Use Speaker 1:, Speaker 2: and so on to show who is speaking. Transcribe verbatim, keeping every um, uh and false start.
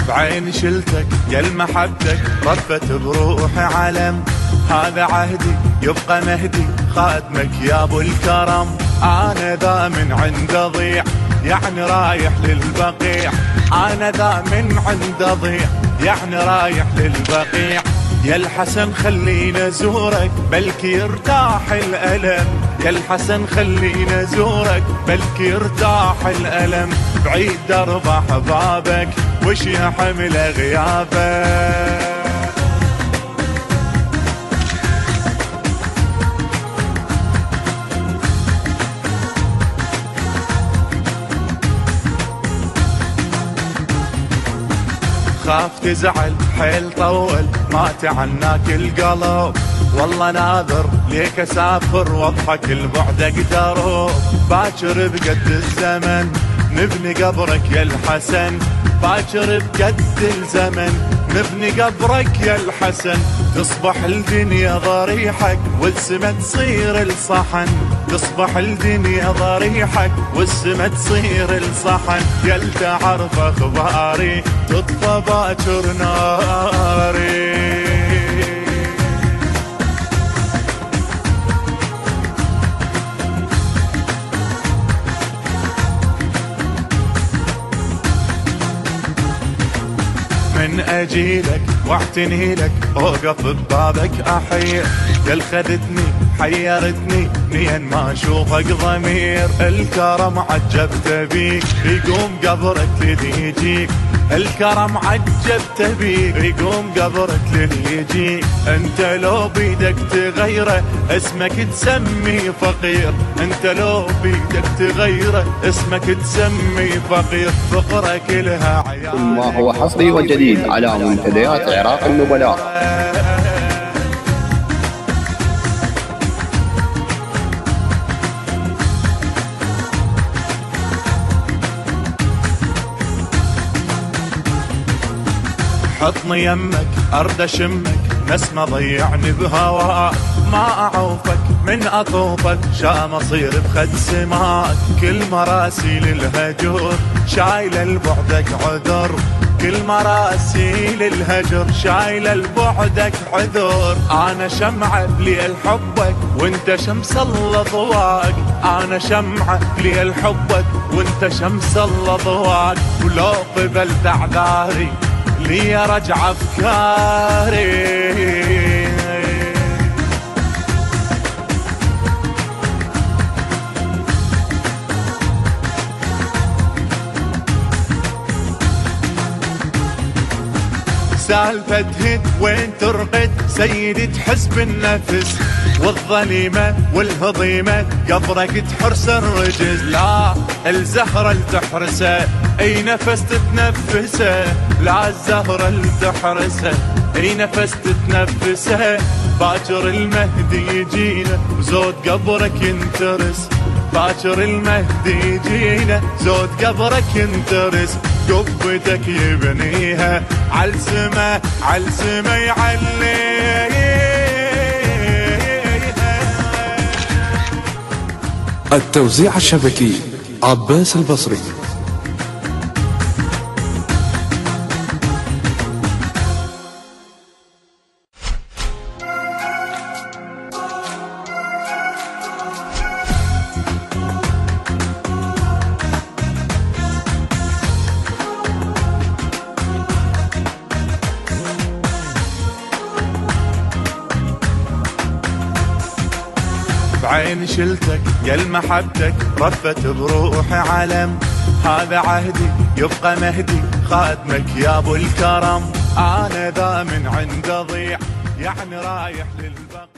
Speaker 1: بعين شلتك يا المحبتك رفت بروحي علم، هذا عهدي يبقى مهدي خاتمك يا ابو الكرم. انا ذا من عند ضيع يعني رايح للبقيع، انا ذا من عند ضيع يعني رايح للبقيع. يا الحسن خلينا زورك بلكي يرتاح الألم، يا الحسن خلينا زورك بلكي يرتاح الألم. بعيد درب أحبابك وش يا حمل غيابك. خاف تزعل حيل طول ما تعناك القلب، والله ناظر ليك اسافر واضحك البعد اقدر. باكر بقد الزمن نبني قبرك يا الحسن، باكر بقد الزمن نبني قبرك يا الحسن. تصبح الدنيا ضريحك والسما تصير الصحن، تصبح الدنيا ضريحك والسما تصير الصحن. يل تعرف اخباري تطفى باكر ناري. من اجيلك واعتنيلك اوقف ببابك احير، يل خذتني حيرتني نين ما اشوفك ضمير. الكرم عجبت بيك يقوم قبرك للي يجيك، الكرم عجبت بيك يقوم قبرك للي يجيك. انت لو بيدك تغيره اسمك تسمي فقير، انت لو بيدك تغيره اسمك تسمي فقير. فقرك لها عيال
Speaker 2: كل ما هو حصري وجديد على منتديات عراق النبلاء.
Speaker 1: حطني يمك ارد اشمك نسمة ضيعني بهواك، ما اعوفك من اطوفك شام اصير بخد سماك. كل مراسيل الهجر شايله لبعدك عذر، كل مراسيل الهجر شايله لبعدك عذر. انا شمعة لي حبك وانت شمس الله ضواك، انا شمعة لي حبك وانت شمس الله ضواك. ولو قبلت اعذاري لي رجع افكاري. سالفة هد وين ترقد سيدي تحس بالنفس، والظليمة والهضيمة قبرك تحرس الرجز. لا الزهرة اللي تحرسه اي نفس تتنفسه، لا الزهرة اللي تحرسه اي نفس تتنفسه. باكر المهدي يجينا وزود قبرك ينترس، باكر المهدي يجينا زود قبرك ينترس. قبتك يبنيها عالسما عالسما يعليها.
Speaker 3: التوزيع الشبكي عباس البصري.
Speaker 1: بعين شلتك يا المحبتك رفت بروحي علم، هذا عهدي يبقى مهدي خاتمك يا ابو الكرم. انا ذا من عند ضيع يعني رايح للبقيع.